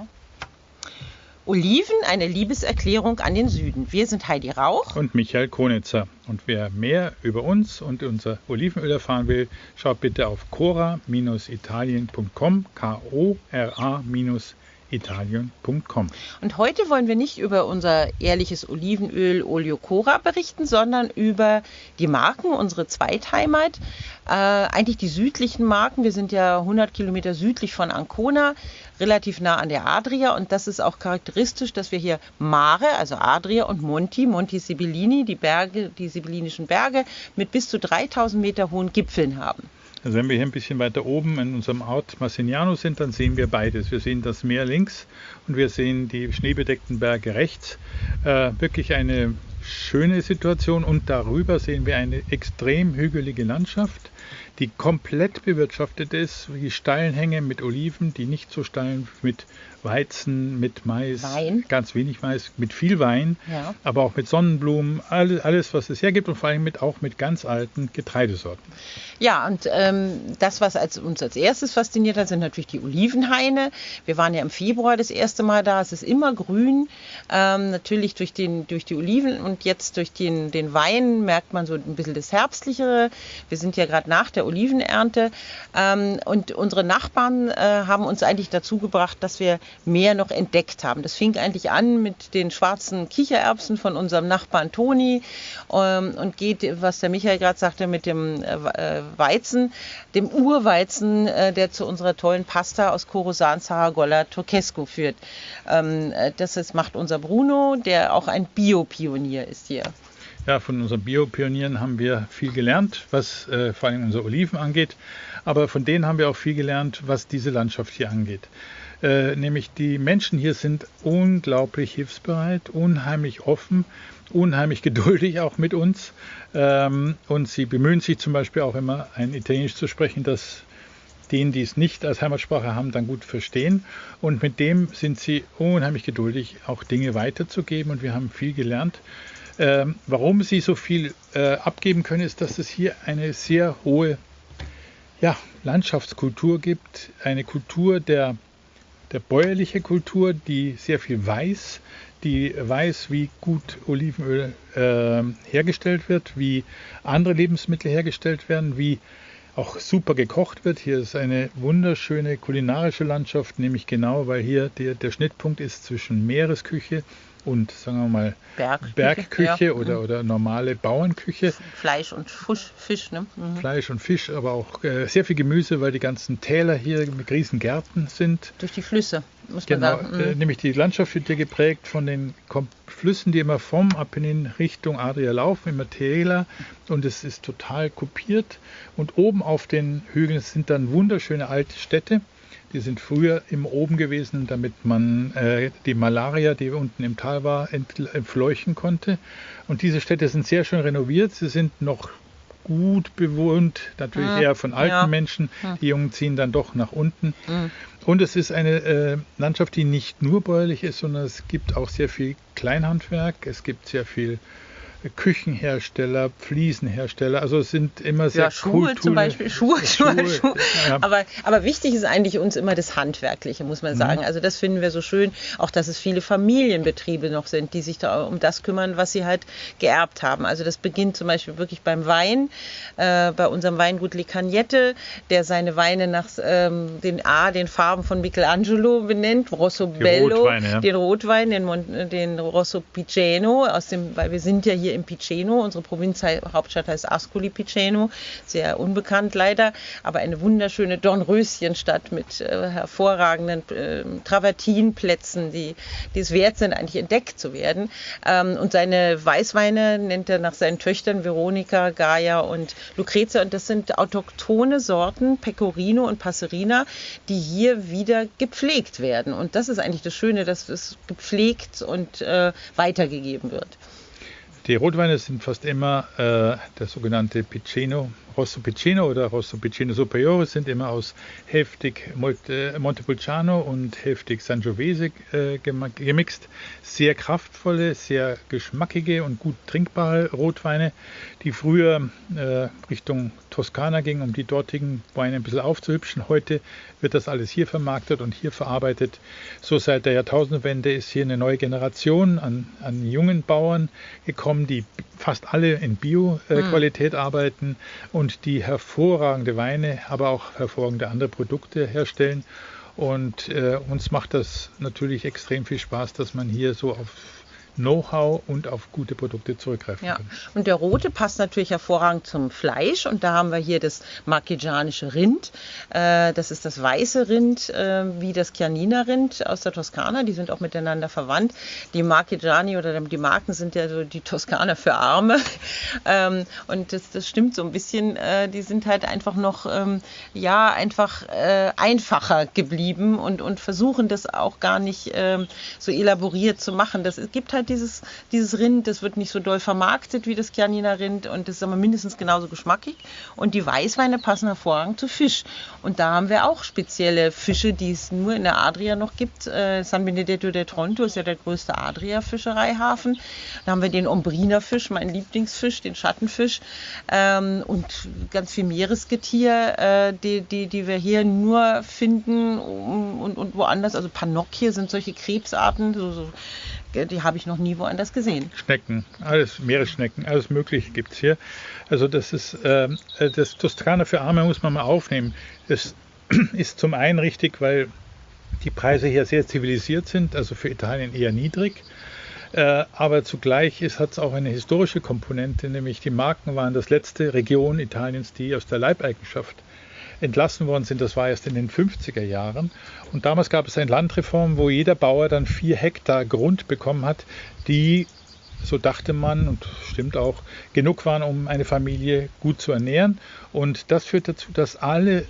Oliven, eine Liebeserklärung an den Süden. Wir sind Heidi Rauch und Michael Konitzer. Und wer mehr über uns und unser Olivenöl erfahren will, schaut bitte auf cora-italien.com, K-O-R-A-Italien.com. Und heute wollen wir nicht über unser ehrliches Olivenöl Olio Cora berichten, sondern über die Marken, unsere Zweitheimat, eigentlich die südlichen Marken. Wir sind ja 100 Kilometer südlich von Ancona, relativ nah an der Adria, und das ist auch charakteristisch, dass wir hier Mare, also Adria, und Monti Sibillini, die Sibillinischen Berge mit bis zu 3000 Meter hohen Gipfeln haben. Also wenn wir hier ein bisschen weiter oben in unserem Ort Massignano sind, dann sehen wir beides. Wir sehen das Meer links und wir sehen die schneebedeckten Berge rechts. Wirklich eine schöne Situation, und darüber sehen wir eine extrem hügelige Landschaft, die komplett bewirtschaftet ist, wie steilen Hänge mit Oliven, die nicht so steilen, mit Weizen, mit Mais, Wein. Ganz wenig Mais, mit viel Wein, Ja. aber auch mit Sonnenblumen, alles was es hergibt, und vor allem auch mit ganz alten Getreidesorten. Ja, und das, was uns als erstes fasziniert hat, sind natürlich die Olivenhaine. Wir waren ja im Februar das erste Mal da. Es ist immer grün, natürlich durch die Oliven, und jetzt durch den Wein merkt man so ein bisschen das Herbstlichere. Wir sind ja gerade nach der Olivenernte, und unsere Nachbarn haben uns eigentlich dazu gebracht, dass wir mehr noch entdeckt haben. Das fing eigentlich an mit den schwarzen Kichererbsen von unserem Nachbarn Toni, und geht, was der Michael gerade sagte, mit dem Weizen, dem Urweizen, der zu unserer tollen Pasta aus Corozan Saragolla Turquesco führt. Das macht unser Bruno, der auch ein Bio-Pionier ist hier. Ja, von unseren Bio-Pionieren haben wir viel gelernt, was vor allem unsere Oliven angeht. Aber von denen haben wir auch viel gelernt, was diese Landschaft hier angeht. Nämlich die Menschen hier sind unglaublich hilfsbereit, unheimlich offen, unheimlich geduldig auch mit uns. Und sie bemühen sich zum Beispiel auch immer, ein Italienisch zu sprechen, das denen, die es nicht als Heimatsprache haben, dann gut verstehen. Und mit dem sind sie unheimlich geduldig, auch Dinge weiterzugeben. Und wir haben viel gelernt. Warum sie so viel abgeben können, ist, dass es hier eine sehr hohe Landschaftskultur gibt. Eine Kultur der bäuerliche Kultur, die sehr viel weiß, die weiß, wie gut Olivenöl hergestellt wird, wie andere Lebensmittel hergestellt werden, wie auch super gekocht wird. Hier ist eine wunderschöne kulinarische Landschaft, nämlich genau, weil hier der Schnittpunkt ist zwischen Meeresküche und, sagen wir mal, Bergküche, ja, oder normale Bauernküche. Fleisch und Fisch, ne? Mhm. Fleisch und Fisch, aber auch sehr viel Gemüse, weil die ganzen Täler hier mit Riesengärten sind. Durch die Flüsse, muss man sagen. Genau, nämlich die Landschaft wird hier geprägt von den Flüssen, die immer vom Apennin Richtung Adria laufen, immer Täler, und es ist total kupiert. Und oben auf den Hügeln sind dann wunderschöne alte Städte. Die sind früher immer oben gewesen, damit man die Malaria, die unten im Tal war, entfleuchen konnte. Und diese Städte sind sehr schön renoviert. Sie sind noch gut bewohnt, natürlich eher von alten Menschen. Die Jungen ziehen dann doch nach unten. Und es ist eine Landschaft, die nicht nur bäuerlich ist, sondern es gibt auch sehr viel Kleinhandwerk. Es gibt sehr viel Küchenhersteller, Fliesenhersteller, also es sind immer sehr Schuhe zum Beispiel, Schuhe. Ja. Aber wichtig ist eigentlich uns immer das Handwerkliche, muss man sagen. Also das finden wir so schön, auch dass es viele Familienbetriebe noch sind, die sich da um das kümmern, was sie halt geerbt haben. Also das beginnt zum Beispiel wirklich beim Wein, bei unserem Weingut Le Cagnette, der seine Weine nach den Farben von Michelangelo benennt, Rosso Bello, den Rotwein, den Rosso Piceno, weil wir sind ja hier im Piceno. Unsere Provinzhauptstadt heißt Ascoli Piceno, sehr unbekannt leider, aber eine wunderschöne Dornröschenstadt mit hervorragenden Travertinplätzen, die es wert sind, eigentlich entdeckt zu werden. Und seine Weißweine nennt er nach seinen Töchtern Veronica, Gaia und Lucrezia, und das sind autochthone Sorten, Pecorino und Passerina, die hier wieder gepflegt werden. Und das ist eigentlich das Schöne, dass es gepflegt und weitergegeben wird. Die Rotweine sind fast immer der sogenannte Piceno Rosso Piceno oder Rosso Piceno Superiore sind immer aus hälftig Montepulciano und hälftig Sangiovese gemixt. Sehr kraftvolle, sehr geschmackige und gut trinkbare Rotweine, die früher Richtung Toskana gingen, um die dortigen Weine ein bisschen aufzuhübschen. Heute wird das alles hier vermarktet und hier verarbeitet. So seit der Jahrtausendwende ist hier eine neue Generation an jungen Bauern gekommen, die fast alle in Bio-Qualität arbeiten und die hervorragende Weine, aber auch hervorragende andere Produkte herstellen. Und uns macht das natürlich extrem viel Spaß, dass man hier so auf Know-how und auf gute Produkte zurückgreifen kann. Und der rote passt natürlich hervorragend zum Fleisch und da haben wir hier das marchigianische Rind. Das ist das weiße Rind wie das Chianina-Rind aus der Toskana. Die sind auch miteinander verwandt. Die Marchigiani oder die Marken sind ja so die Toskana für Arme. Und das stimmt so ein bisschen. Die sind halt einfach noch einfacher geblieben und versuchen das auch gar nicht so elaboriert zu machen. Es gibt halt dieses Rind, das wird nicht so doll vermarktet wie das Chianina-Rind und das ist aber mindestens genauso geschmackig. Und die Weißweine passen hervorragend zu Fisch. Und da haben wir auch spezielle Fische, die es nur in der Adria noch gibt. San Benedetto del Tronto ist ja der größte Adria-Fischereihafen. Da haben wir den Ombrina-Fisch, mein Lieblingsfisch, den Schattenfisch und ganz viel Meeresgetier, die wir hier nur finden und woanders. Also Panocchie sind solche Krebsarten, die habe ich noch nie woanders gesehen. Schnecken, alles Meeresschnecken, alles Mögliche gibt es hier. Also das ist das Toskana für Arme muss man mal aufnehmen. Das ist zum einen richtig, weil die Preise hier sehr zivilisiert sind, also für Italien eher niedrig. Aber zugleich hat es auch eine historische Komponente, nämlich die Marken waren das letzte Region Italiens, die aus der Leibeigenschaft entlassen worden sind. Das war erst in den 50er Jahren. Und damals gab es eine Landreform, wo jeder Bauer dann 4 Hektar Grund bekommen hat, die, so dachte man und stimmt auch, genug waren, um eine Familie gut zu ernähren. Und das führt dazu, dass alle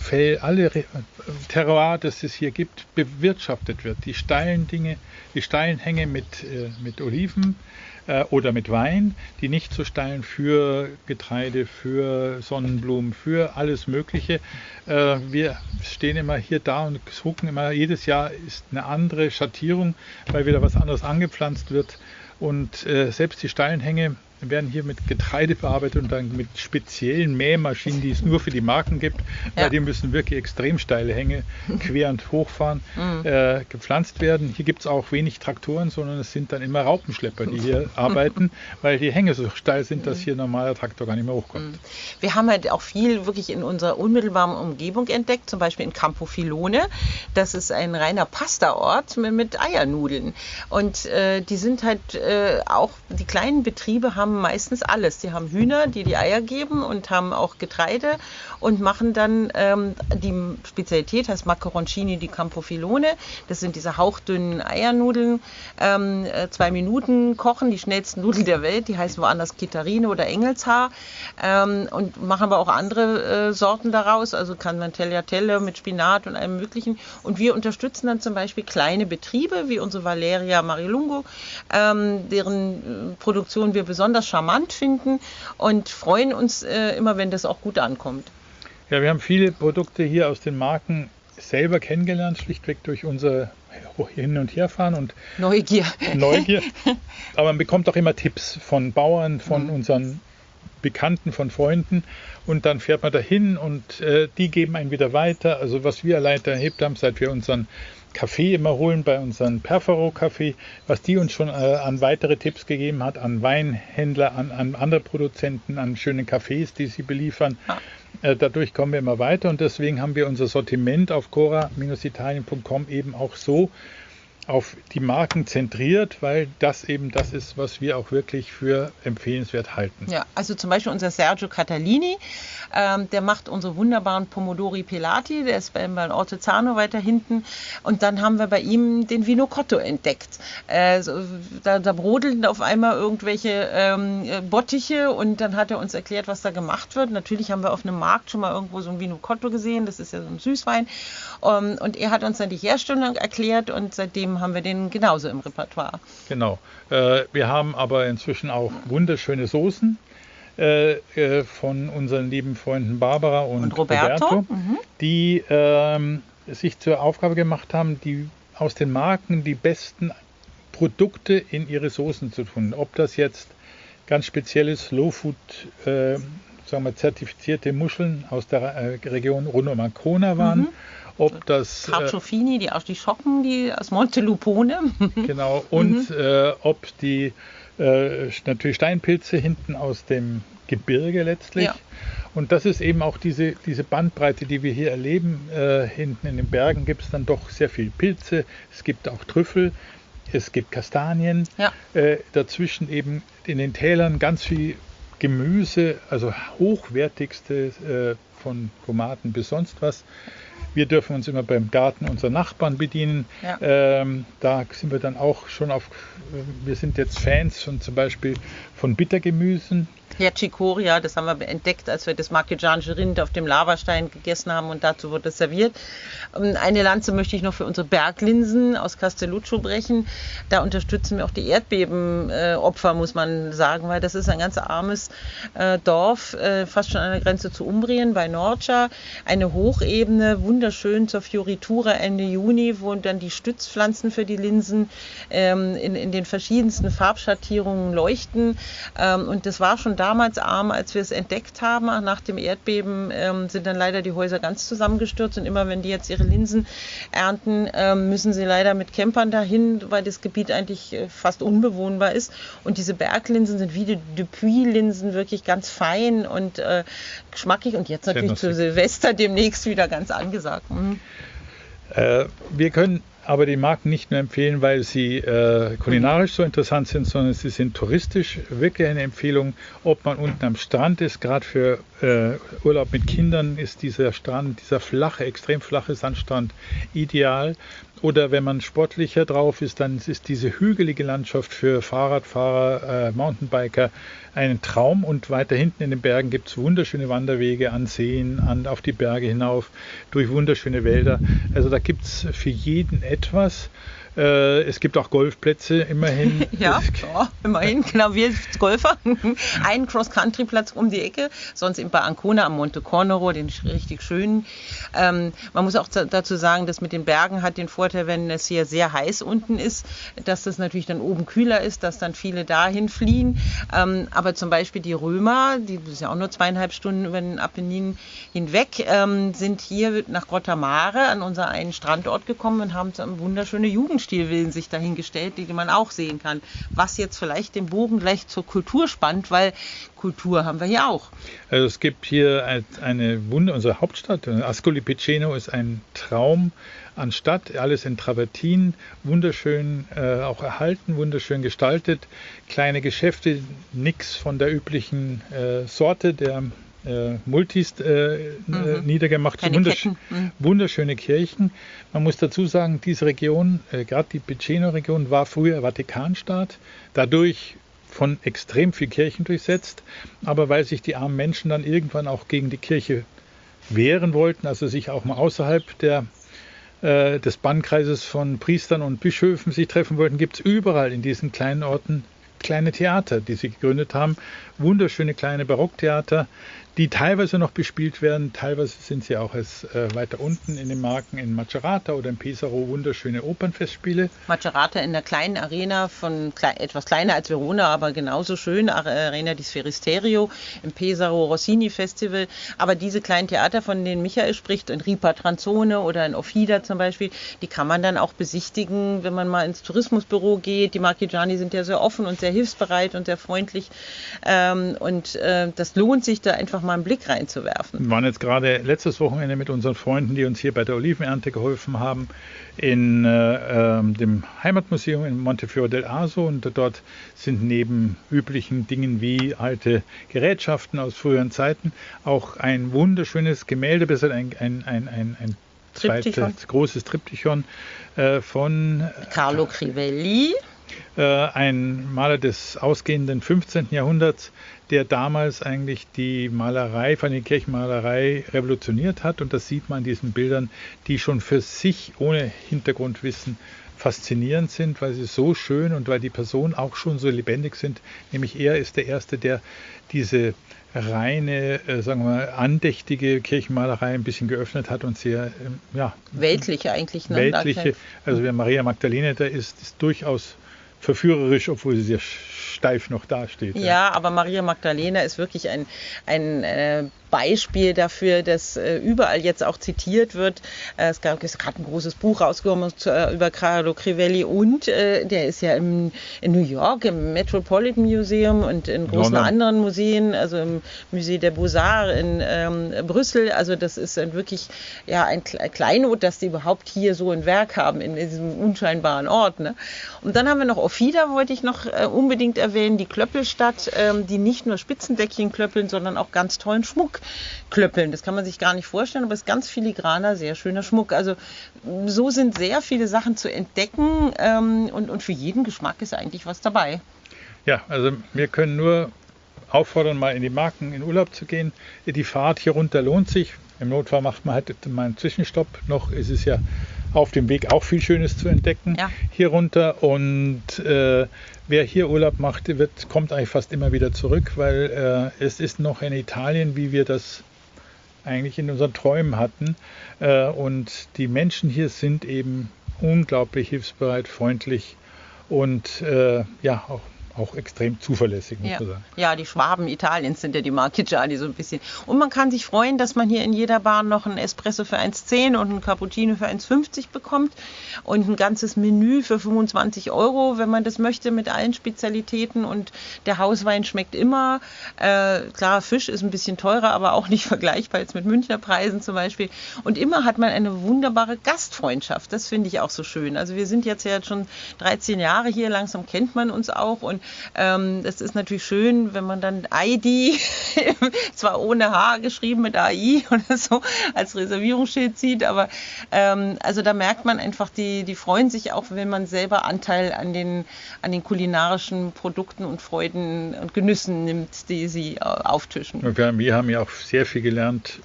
Terroir, das es hier gibt, bewirtschaftet wird. Die steilen Hänge mit Oliven oder mit Wein, die nicht so steilen für Getreide, für Sonnenblumen, für alles Mögliche. Wir stehen immer hier da und gucken immer, jedes Jahr ist eine andere Schattierung, weil wieder was anderes angepflanzt wird. Und selbst die steilen Hänge werden hier mit Getreide bearbeitet und dann mit speziellen Mähmaschinen, die es nur für die Marken gibt, weil die müssen wirklich extrem steile Hänge quer und hochfahren, gepflanzt werden. Hier gibt es auch wenig Traktoren, sondern es sind dann immer Raupenschlepper, die hier arbeiten, weil die Hänge so steil sind, dass hier ein normaler Traktor gar nicht mehr hochkommt. Wir haben halt auch viel wirklich in unserer unmittelbaren Umgebung entdeckt, zum Beispiel in Campofilone. Das ist ein reiner Pastaort mit Eiernudeln. Und die sind halt auch, die kleinen Betriebe haben meistens alles. Die haben Hühner, die Eier geben und haben auch Getreide und machen dann, die Spezialität heißt Macaroncini di Campofilone. Das sind diese hauchdünnen Eiernudeln, 2 Minuten kochen, die schnellsten Nudeln der Welt, die heißen woanders Chitarine oder Engelshaar und machen aber auch andere Sorten daraus, also Tagliatelle mit Spinat und allem möglichen. Und wir unterstützen dann zum Beispiel kleine Betriebe, wie unsere Valeria Marilungo, deren Produktion wir besonders charmant finden und freuen uns immer, wenn das auch gut ankommt. Ja, wir haben viele Produkte hier aus den Marken selber kennengelernt, schlichtweg durch unser Hin- und Herfahren und Neugier. Aber man bekommt auch immer Tipps von Bauern, von unseren Bekannten, von Freunden und dann fährt man dahin und die geben einen wieder weiter. Also was wir allein erlebt haben, seit wir unseren Kaffee immer holen bei unseren Perfero-Kaffee, was die uns schon an weitere Tipps gegeben hat, an Weinhändler, an andere Produzenten, an schöne Cafés, die sie beliefern. Dadurch kommen wir immer weiter und deswegen haben wir unser Sortiment auf cora-italien.com eben auch so auf die Marken zentriert, weil das eben das ist, was wir auch wirklich für empfehlenswert halten. Ja, also zum Beispiel unser Sergio Catalini, der macht unsere wunderbaren Pomodori Pelati, der ist bei Ortezano weiter hinten und dann haben wir bei ihm den Vino Cotto entdeckt. Da brodelten auf einmal irgendwelche Bottiche und dann hat er uns erklärt, was da gemacht wird. Natürlich haben wir auf einem Markt schon mal irgendwo so ein Vino Cotto gesehen, das ist ja so ein Süßwein und er hat uns dann die Herstellung erklärt und seitdem haben wir den genauso im Repertoire. Genau. Wir haben aber inzwischen auch wunderschöne Soßen. von unseren lieben Freunden Barbara und Roberto. Die sich zur Aufgabe gemacht haben, aus den Marken die besten Produkte in ihre Soßen zu tun. Ob das jetzt ganz spezielle Slow-Food, zertifizierte Muscheln aus der Region rund um Ancona waren, ob das Carciofini, die Schocken, die aus Montelupone. Genau, und ob die natürlich Steinpilze hinten aus dem Gebirge letztlich. Ja. Und das ist eben auch diese Bandbreite, die wir hier erleben. Hinten in den Bergen gibt es dann doch sehr viel Pilze, es gibt auch Trüffel, es gibt Kastanien, dazwischen eben in den Tälern ganz viel Gemüse, also hochwertigste von Tomaten bis sonst was. Wir dürfen uns immer beim Garten unserer Nachbarn bedienen. Ja. Da sind wir dann auch schon wir sind jetzt Fans zum Beispiel von Bittergemüsen. Ja, Chicoria, das haben wir entdeckt, als wir das marchigianische Rind auf dem Lavastein gegessen haben und dazu wurde es serviert. Eine Lanze möchte ich noch für unsere Berglinsen aus Castelluccio brechen. Da unterstützen wir auch die Erdbebenopfer, muss man sagen, weil das ist ein ganz armes Dorf, fast schon an der Grenze zu Umbrien bei Norcia. Eine Hochebene, wunderschön zur Fioritura Ende Juni, wo dann die Stützpflanzen für die Linsen in den verschiedensten Farbschattierungen leuchten. Und das war schon damals arm, als wir es entdeckt haben. Nach dem Erdbeben sind dann leider die Häuser ganz zusammengestürzt und immer wenn die jetzt ihre Linsen ernten, müssen sie leider mit Campern dahin, weil das Gebiet eigentlich fast unbewohnbar ist. Und diese Berglinsen sind wie die Dupuis-Linsen, wirklich ganz fein und geschmackig und jetzt natürlich zu Silvester demnächst wieder ganz angesagt. Wir können aber die Marken nicht nur empfehlen, weil sie kulinarisch so interessant sind, sondern sie sind touristisch wirklich eine Empfehlung, ob man unten am Strand ist. Gerade für Urlaub mit Kindern ist dieser Strand, dieser flache, extrem flache Sandstrand ideal. Oder wenn man sportlicher drauf ist, dann ist diese hügelige Landschaft für Fahrradfahrer, Mountainbiker ein Traum. Und weiter hinten in den Bergen gibt es wunderschöne Wanderwege an Seen, auf die Berge hinauf, durch wunderschöne Wälder. Also da gibt es für jeden etwas. Es gibt auch Golfplätze, immerhin. Ja, immerhin, genau, wir Golfer. Einen Cross-Country-Platz um die Ecke, sonst eben bei Ancona am Monte Cornero, den richtig schönen. Man muss auch dazu sagen, dass mit den Bergen hat den Vorteil, wenn es hier sehr heiß unten ist, dass das natürlich dann oben kühler ist, dass dann viele dahin fliehen. Aber zum Beispiel die Römer, die sind ja auch nur 2,5 Stunden über den Apennin hinweg, sind hier nach Grottammare an unseren einen Standort gekommen und haben eine wunderschöne Jugendstilvillen sich dahingestellt, die man auch sehen kann. Was jetzt vielleicht den Bogen gleich zur Kultur spannt, weil Kultur haben wir hier auch. Also es gibt hier unsere Hauptstadt, Ascoli Piceno ist ein Traum an Stadt, alles in Travertin, wunderschön auch erhalten, wunderschön gestaltet, kleine Geschäfte, nichts von der üblichen Sorte der Multis niedergemacht, wunderschöne Kirchen. Man muss dazu sagen, diese Region, gerade die Piceno-Region, war früher Vatikanstaat, dadurch von extrem viel Kirchen durchsetzt, aber weil sich die armen Menschen dann irgendwann auch gegen die Kirche wehren wollten, also sich auch mal außerhalb des Bannkreises von Priestern und Bischöfen sich treffen wollten, gibt es überall in diesen kleinen Orten kleine Theater, die sie gegründet haben, wunderschöne kleine Barocktheater, die teilweise noch bespielt werden, teilweise sind sie auch weiter unten in den Marken in Macerata oder in Pesaro wunderschöne Opernfestspiele. Macerata in der kleinen Arena etwas kleiner als Verona, aber genauso schön, Arena di Sferisterio, im Pesaro Rossini Festival, aber diese kleinen Theater, von denen Michael spricht, in Ripa Tranzone oder in Offida zum Beispiel, die kann man dann auch besichtigen, wenn man mal ins Tourismusbüro geht. Die Marchigiani sind ja sehr offen und sehr hilfsbereit und sehr freundlich das lohnt sich da einfach mal einen Blick reinzuwerfen. Wir waren jetzt gerade letztes Wochenende mit unseren Freunden, die uns hier bei der Olivenernte geholfen haben, in dem Heimatmuseum in Montefiore del Aso und dort sind neben üblichen Dingen wie alte Gerätschaften aus früheren Zeiten auch ein wunderschönes Gemälde, besser ein großes Triptychon von Carlo Crivelli. Ein Maler des ausgehenden 15. Jahrhunderts, der damals eigentlich die Malerei, von der Kirchenmalerei revolutioniert hat. Und das sieht man an diesen Bildern, die schon für sich ohne Hintergrundwissen faszinierend sind, weil sie so schön und weil die Personen auch schon so lebendig sind. Nämlich er ist der Erste, der diese reine, sagen wir mal, andächtige Kirchenmalerei ein bisschen geöffnet hat und sehr, weltliche eigentlich. Ne? Weltliche, also wer Maria Magdalena da ist durchaus verführerisch, obwohl sie sehr steif noch dasteht. Ja, aber Maria Magdalena ist wirklich ein Beispiel dafür, dass überall jetzt auch zitiert wird. Es ist gerade ein großes Buch rausgekommen über Carlo Crivelli und der ist ja in New York im Metropolitan Museum und in großen anderen Museen, also im Musée des Beaux-Arts in Brüssel. Also das ist wirklich ein Kleinod, dass die überhaupt hier so ein Werk haben in diesem unscheinbaren Ort. Ne? Und dann haben wir noch Ophida, wollte ich noch unbedingt erwähnen, die Klöppelstadt, die nicht nur Spitzendeckchen klöppeln, sondern auch ganz tollen Schmuck klöppeln. Das kann man sich gar nicht vorstellen, aber es ist ganz filigraner, sehr schöner Schmuck. Also so sind sehr viele Sachen zu entdecken und für jeden Geschmack ist eigentlich was dabei. Ja, also wir können nur auffordern, mal in die Marken in Urlaub zu gehen. Die Fahrt hier runter lohnt sich. Im Notfall macht man halt mal einen Zwischenstopp. Noch ist es ja auf dem Weg auch viel Schönes zu entdecken hier runter. Und wer hier Urlaub macht, kommt eigentlich fast immer wieder zurück, weil es ist noch in Italien, wie wir das eigentlich in unseren Träumen hatten. Und die Menschen hier sind eben unglaublich hilfsbereit, freundlich und auch extrem zuverlässig, muss man sagen. Ja, die Schwaben Italiens sind ja die Marchigiani so ein bisschen. Und man kann sich freuen, dass man hier in jeder Bar noch einen Espresso für 1,10 und einen Cappuccino für 1,50 bekommt und ein ganzes Menü für 25 €, wenn man das möchte, mit allen Spezialitäten. Und der Hauswein schmeckt immer. Klar, Fisch ist ein bisschen teurer, aber auch nicht vergleichbar jetzt mit Münchner Preisen zum Beispiel. Und immer hat man eine wunderbare Gastfreundschaft. Das finde ich auch so schön. Also wir sind jetzt ja schon 13 Jahre hier, langsam kennt man uns auch und das ist natürlich schön, wenn man dann ID, zwar ohne H geschrieben mit AI oder so, als Reservierungsschild sieht, aber also da merkt man einfach, die freuen sich auch, wenn man selber Anteil an den kulinarischen Produkten und Freuden und Genüssen nimmt, die sie auftischen. Und wir haben ja auch sehr viel gelernt,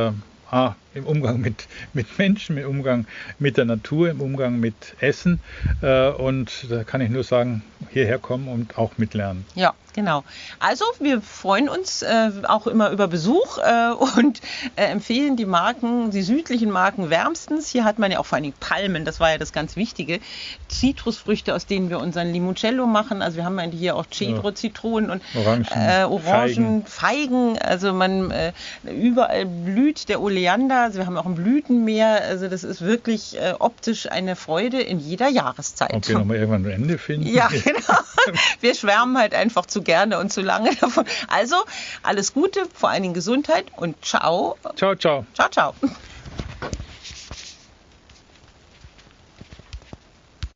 im Umgang mit Menschen, im Umgang mit der Natur, im Umgang mit Essen. Und da kann ich nur sagen, hierher kommen und auch mitlernen. Ja, genau. Also wir freuen uns auch immer über Besuch und empfehlen die südlichen Marken wärmstens. Hier hat man ja auch vor allen Dingen Palmen, das war ja das ganz Wichtige. Zitrusfrüchte, aus denen wir unseren Limoncello machen. Also wir haben hier auch Cedro-Zitronen und Orangen, Feigen. Also überall blüht der Oleander. Also wir haben auch ein Blütenmeer. Also das ist wirklich optisch eine Freude in jeder Jahreszeit. Ob wir nochmal irgendwann ein Ende finden? Ja, genau. Wir schwärmen halt einfach zu gerne und zu lange davon. Also alles Gute, vor allen Dingen Gesundheit und ciao. Ciao, ciao. Ciao, ciao.